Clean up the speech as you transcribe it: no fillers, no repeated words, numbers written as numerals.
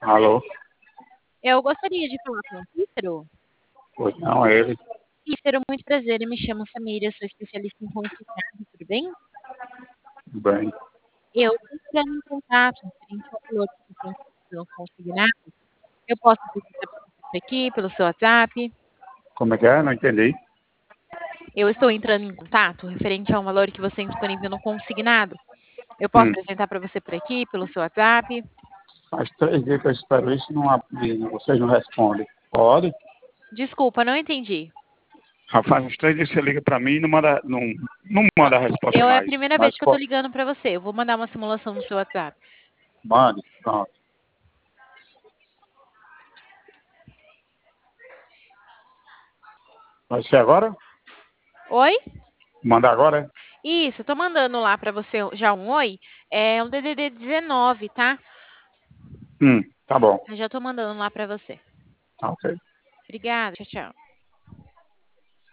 Alô? Eu gostaria de falar com o Cícero. Pois não, é ele. Cícero, muito prazer. Eu me chamo Samira, sou especialista em consignado, tudo bem? Tudo bem. Eu estou entrando em contato referente ao valor que você tem consignado. Eu posso apresentar para você por aqui, pelo seu WhatsApp. Como é que é? Não entendi. Eu estou entrando em contato referente ao valor que você tem disponível no consignado. Eu posso Hum. apresentar para você por aqui, pelo seu WhatsApp. Faz 3 dias que eu espero isso e vocês não respondem. Pode? Desculpa, não entendi. Já faz uns 3 dias que você liga para mim e não manda a resposta É a mais. primeira vez Mas que eu estou ligando para você. Eu vou mandar uma simulação no seu WhatsApp. mande. Pronto. Vai ser agora? Oi? Manda agora? Isso, tô mandando lá pra você já um oi. É um DDD 19, tá? Tá bom. Eu já tô mandando lá pra você. Tá ok. Obrigada, tchau, tchau.